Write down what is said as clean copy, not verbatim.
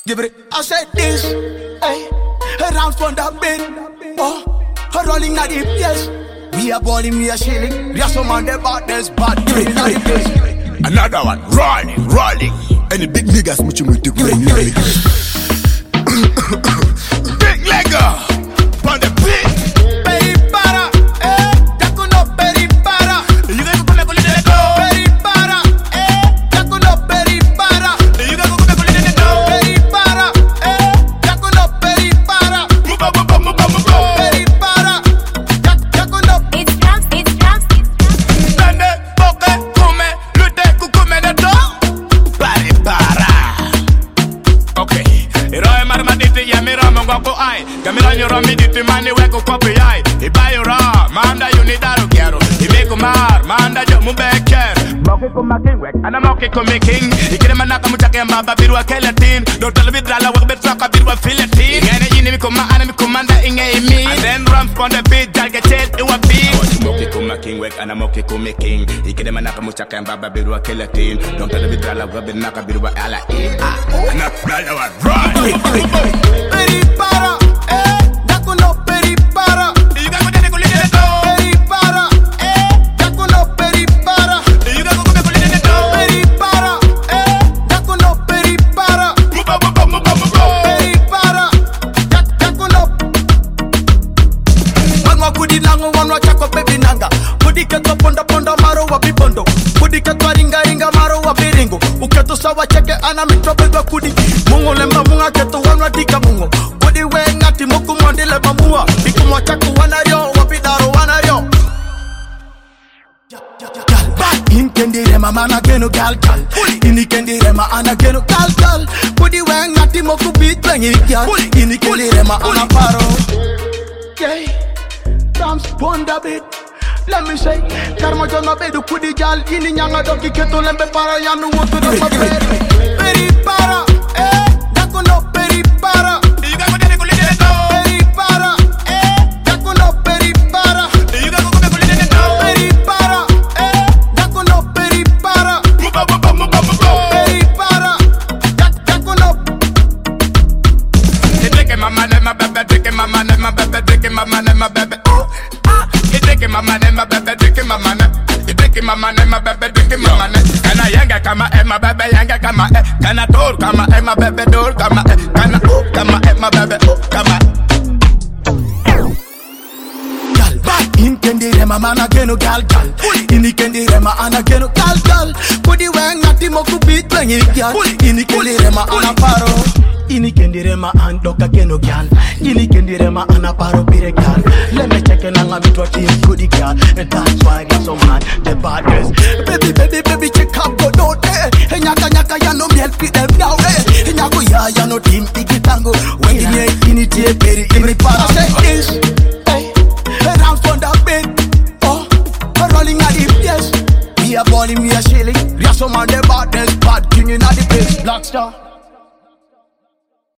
Give it. I said this, hey, around from the bed, rolling at the place. We are balling, we are shilling. We are some on the baddest, bad. Give it, give it. Another one, rolling. Any big niggas muching with the green. Big Lego, on the beat. Peripara, Jacuno peripara. You gotta go back on the go. Peripara, Jacuno peripara. You gotta go back on the go. Peripara, Jacuno peripara. Peripara, Jacuno. It's drums. Dane, boke, come, lute, kukume de do. Peripara. Okay. Iroe marmaditi ya mira mongoko ai. Kamila nyoro miditi mani weko kopi ai. Ibayo ra, manda yunidaro kiaro. Imeko mar, manda jo mubeker. Moke kuma king wek, ana moke kuma king. Ikire manaka mutake mbaba birwa kelatin. Dotal vidrala wak betraka birwa filetin. Ngene yini mikuma ana mikumanda inge imi. And then run from the beat, jalga chet iwa beat. Moke kuma king wek, ana moke kuma king. Ikire manaka mutake mbaba birwa kelatin. Dotal vidrala wak betraka birwa ala in. Another one, run. Peripara, Jacuno peripara. You gotta go to the go. Peripara, Jacuno peripara. You gotta go to the go. Peripara, Jacuno peripara. Peripara, Jacuno. Mangwa kudi nango wanwa chako baby nanga. Kudi keto ponda maro wa bibondo. Kudi keto ringa maro wa biringo. Uketo sawa cheke ana mitropega kudi. Mungo lemba munga keto wanwa dika mungo. Kudi we ngati muku mondile mamua. Bikumo chaku wanario wapidaro wanario. In kendire mama na geno gal. Ini kendire ma ana geno gal. Kudi we ngati muku beat bengi gal. Ini kendire ma ana paro. Yeah, dance ponda bit. Let me say, karma jona bedu kudi gal. Ini nyanga doki keto lembe para yanu wotu na mabere. Peripara, Jacuno peripara. You gotta go to the go. Peripara, Jacuno peripara. You gotta go to the go. Peripara, Jacuno peripara. Peripara, Jacuno. Take my man and my baby, take my man and my baby, take my man and my baby. Take my man and my baby, take my man. Take my man and my baby, take my man. Kana yanga kama my baby, yanga kama kana door kama my baby, door kama kana kama my baby, kama. In kendire mama na geno gal. Ini kendire ma ana geno gal. Kudi we ngati moku beat bengi gal. Ini kendire ma ana paro. Ini kendire ma andoka geno gal. Ini kendire ma ana paro bire gal. Let me check and I'm with team kudi gal. And that's why I got so mad the baddest. Baby check up go do there. Hey nyaka ya no miel fit them now eh. Hey nyako ya no team ikitango. When ini tie peri ini para say this. Around from the bed, rolling at the place. We are balling, we are shilling. We are some on the baddest, bad king in the place. Black Star.